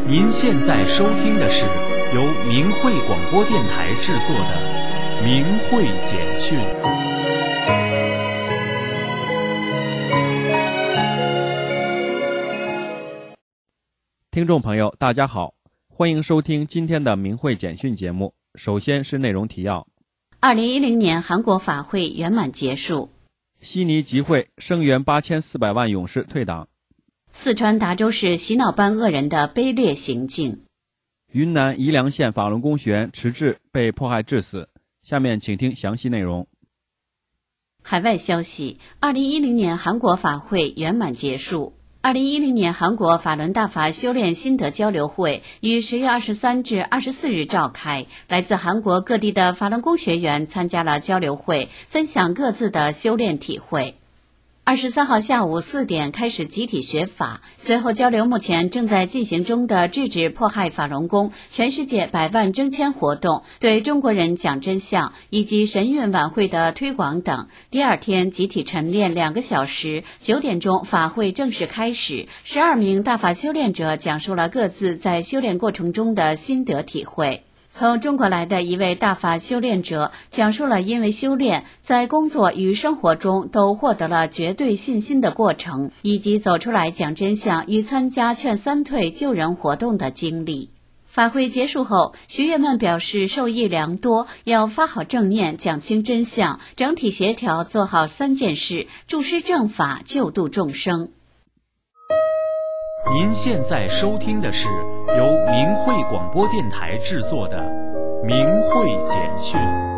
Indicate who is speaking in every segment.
Speaker 1: 您现在收听的是由明慧广播电台制作的《明慧简讯》。
Speaker 2: 听众朋友，大家好，欢迎收听今天的明慧简讯节目。首先是内容提要。
Speaker 3: 2010年韩国法会圆满结束。
Speaker 2: 悉尼集会声援8400万勇士退党。
Speaker 3: 四川达州市洗脑班恶人的卑劣行径。
Speaker 2: 云南宜良县法轮功学员迟志被迫害致死。下面请听详细内容。
Speaker 3: 海外消息，2010年韩国法会圆满结束。2010年韩国法轮大法修炼心得交流会于10月23至24日召开，来自韩国各地的法轮功学员参加了交流会，分享各自的修炼体会。23号下午4点开始集体学法，随后交流目前正在进行中的制止迫害法轮功全世界100万征签活动，对中国人讲真相以及神韵晚会的推广等。第二天集体晨练2个小时，9点钟法会正式开始，12名大法修炼者讲述了各自在修炼过程中的心得体会。从中国来的一位大法修炼者讲述了因为修炼，在工作与生活中都获得了绝对信心的过程，以及走出来讲真相与参加劝三退救人活动的经历。法会结束后，学员们表示受益良多，要发好正念，讲清真相，整体协调做好3件事，助师正法，救度众生。
Speaker 1: 您现在收听的是由明慧广播电台制作的《明慧简讯》。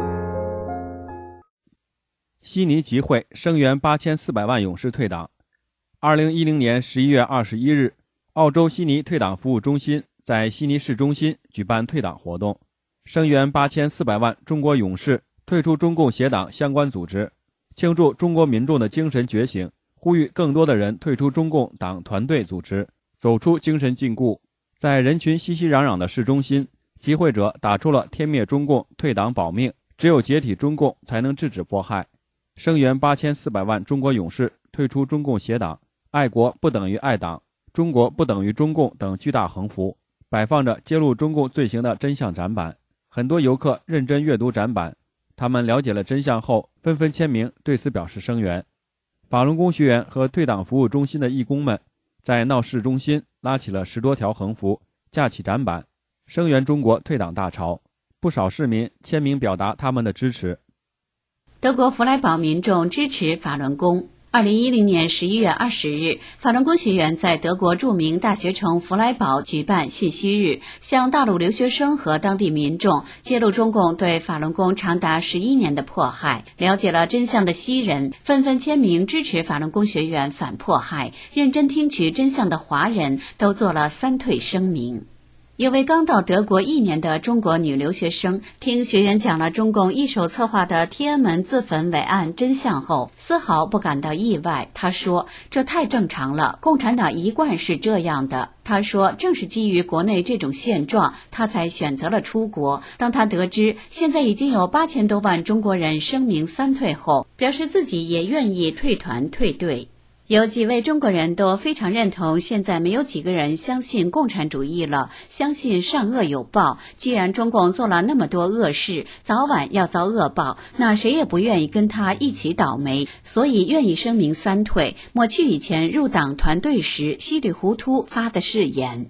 Speaker 2: 悉尼集会声援8400万勇士退党。2010年11月21日，澳洲悉尼退党服务中心在悉尼市中心举办退党活动，声援8400万中国勇士退出中共协党相关组织，庆祝中国民众的精神觉醒，呼吁更多的人退出中共党团队组织，走出精神禁锢。在人群熙熙攘攘的市中心，集会者打出了天灭中共，退党保命，只有解体中共才能制止迫害，声援8400万中国勇士退出中共协党，爱国不等于爱党，中国不等于中共等巨大横幅，摆放着揭露中共罪行的真相展板。很多游客认真阅读展板，他们了解了真相后纷纷签名，对此表示声援。法轮功学员和退党服务中心的义工们在闹市中心拉起了10多条横幅，架起展板，声援中国退党大潮。不少市民签名表达他们的支持。
Speaker 3: 德国弗莱堡民众支持法轮功。2010年11月20日，法轮功学员在德国著名大学城弗莱堡举办信息日，向大陆留学生和当地民众揭露中共对法轮功长达11年的迫害。了解了真相的西人纷纷签名支持法轮功学员反迫害，认真听取真相的华人都做了3退声明。有位刚到德国1年的中国女留学生，听学员讲了中共一手策划的天安门自焚伟案真相后，丝毫不感到意外。她说：“这太正常了，共产党一贯是这样的。”她说：“正是基于国内这种现状，她才选择了出国。当她得知现在已经有8000多万中国人声明3退后，表示自己也愿意退团退队。”有几位中国人都非常认同，现在没有几个人相信共产主义了，相信善恶有报。既然中共做了那么多恶事，早晚要遭恶报，那谁也不愿意跟他一起倒霉，所以愿意声明3退，抹去以前入党团队时稀里糊涂发的誓言。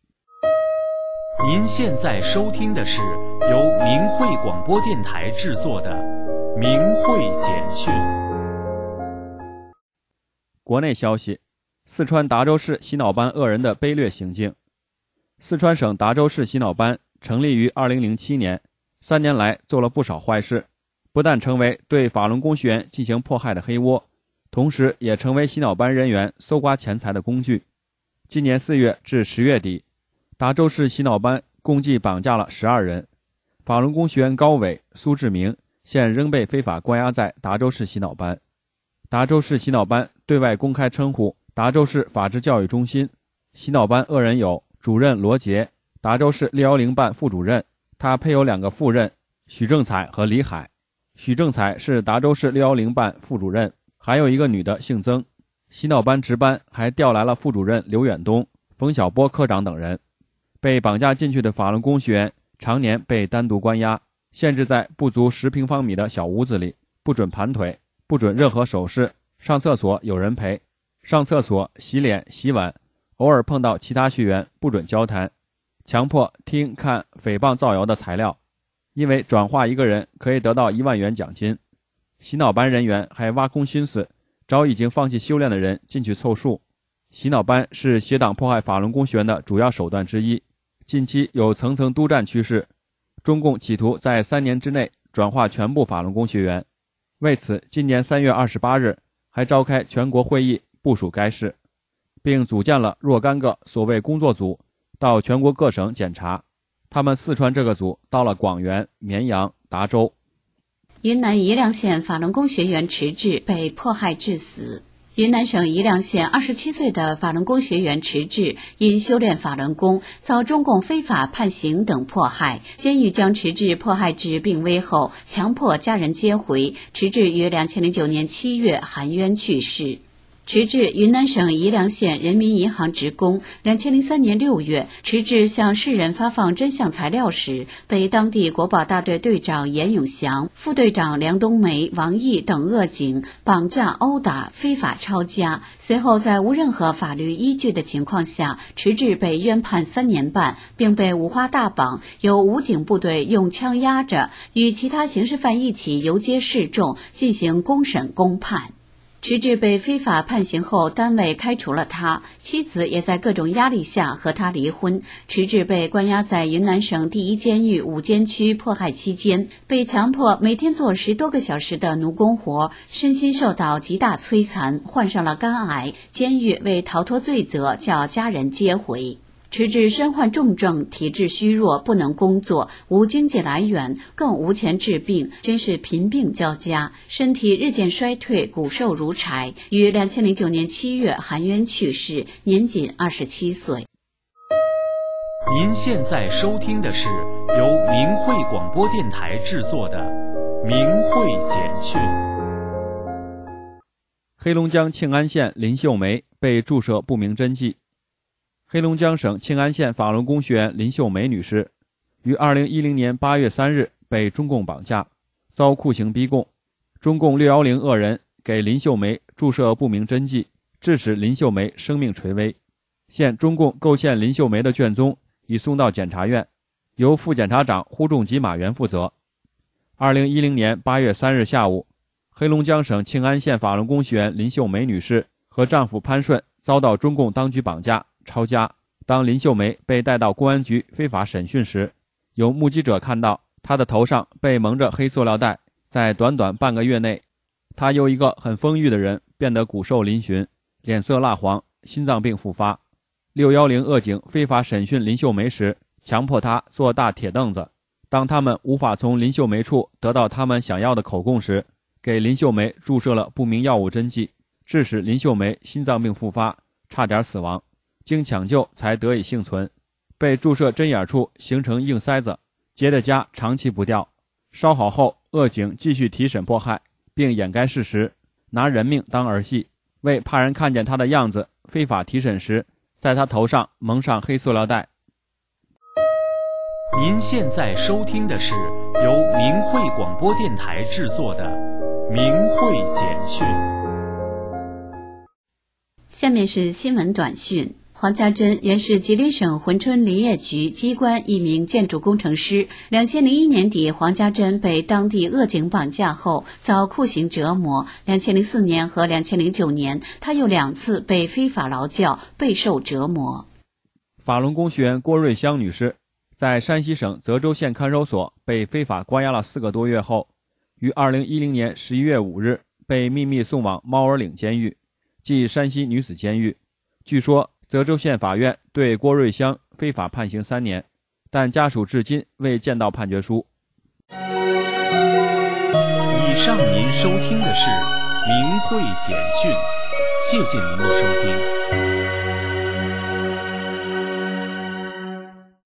Speaker 1: 您现在收听的是由明慧广播电台制作的《明慧简讯》。
Speaker 2: 国内消息，四川达州市洗脑班恶人的卑劣行径。四川省达州市洗脑班成立于2007年，3年来做了不少坏事，不但成为对法轮功学员进行迫害的黑窝，同时也成为洗脑班人员搜刮钱财的工具。今年4月至10月底，达州市洗脑班共计绑架了12人，法轮功学员高伟、苏志明现仍被非法关押在达州市洗脑班。达州市洗脑班对外公开称呼达州市法治教育中心。洗脑班恶人有主任罗杰，达州市610办副主任，他配有2个副任，许正彩和李海。许正彩是达州市610办副主任，还有一个女的姓曾。洗脑班值班还调来了副主任刘远东、冯小波科长等人。 被绑架进去的法轮功学员常年被单独关押，限制在不足10平方米的小屋子里，不准盘腿，不准任何手势，上厕所有人陪，上厕所、洗脸、洗碗，偶尔碰到其他学员不准交谈，强迫听看诽谤造谣的材料，因为转化一个人可以得到1万元奖金。洗脑班人员还挖空心思找已经放弃修炼的人进去凑数。洗脑班是邪党迫害法轮功学员的主要手段之一，近期有层层督战趋势，中共企图在3年之内转化全部法轮功学员。为此，今年3月28日还召开全国会议部署该事，并组建了若干个所谓工作组到全国各省检查。他们四川这个组到了广元、绵阳、达州。
Speaker 3: 云南宜良县法轮功学员迟滞被迫害致死。云南省宜良县27岁的法轮功学员迟滞因修炼法轮功遭中共非法判刑等迫害，监狱将迟滞迫害至病危后，强迫家人接回。迟滞于2009年7月含冤去世。迟滞，云南省宜良县人民银行职工。2003年6月，迟滞向世人发放真相材料时，被当地国保大队队长严永祥、副队长梁冬梅、王毅等恶警绑架、殴打、非法抄家。随后，在无任何法律依据的情况下，迟滞被冤判3年半，并被五花大绑，由武警部队用枪压着，与其他刑事犯一起游街示众，进行公审公判。迟滞被非法判刑后，单位开除了他，妻子也在各种压力下和他离婚。迟滞被关押在云南省第一监狱五监区迫害期间，被强迫每天做10多个小时的奴工活，身心受到极大摧残，患上了肝癌。监狱为逃脱罪责，叫家人接回。迟滞身患重症，体质虚弱，不能工作，无经济来源，更无钱治病，真是贫病交加，身体日渐衰退，骨瘦如柴。于2009年7月含冤去世，年仅27岁。
Speaker 1: 您现在收听的是由明慧广播电台制作的《明慧简讯》。
Speaker 2: 黑龙江庆安县林秀梅被注射不明针剂。黑龙江省庆安县法轮功学员林秀梅女士于2010年8月3日被中共绑架，遭酷刑逼供。中共610恶人给林秀梅注射不明针剂，致使林秀梅生命垂危。现中共构陷林秀梅的卷宗已送到检察院，由副检察长呼仲吉马原负责。2010年8月3日下午，黑龙江省庆安县法轮功学员林秀梅女士和丈夫潘顺遭到中共当局绑架抄家。当林秀梅被带到公安局非法审讯时，有目击者看到她的头上被蒙着黑塑料袋，在短短半个月内，她由一个很丰腴的人变得骨瘦嶙峋，脸色蜡黄，心脏病复发。610恶警非法审讯林秀梅时，强迫她坐大铁凳子。当他们无法从林秀梅处得到他们想要的口供时，给林秀梅注射了不明药物针剂，致使林秀梅心脏病复发，差点死亡。经抢救才得以幸存。被注射针眼处形成硬塞子，结的痂长期不掉。稍好后，恶警继续提审迫害，并掩盖事实，拿人命当儿戏。为怕人看见他的样子，非法提审时在他头上蒙上黑塑料袋。
Speaker 1: 您现在收听的是由明慧广播电台制作的《明慧简讯》。
Speaker 3: 下面是新闻短讯。黄家珍原是吉林省珲春林业局机关一名建筑工程师。2001年底，黄家珍被当地恶警绑架后遭酷刑折磨。2004年和2009年，他又2次被非法劳教，备受折磨。
Speaker 2: 法轮功学员郭瑞香女士在山西省泽州县看守所被非法关押了4个多月后，于2010年11月5日被秘密送往猫儿岭监狱，即山西女子监狱。据说泽州县法院对郭瑞香非法判刑3年，但家属至今未见到判决书。
Speaker 1: 以上您收听的是明慧简讯，谢谢您的收听。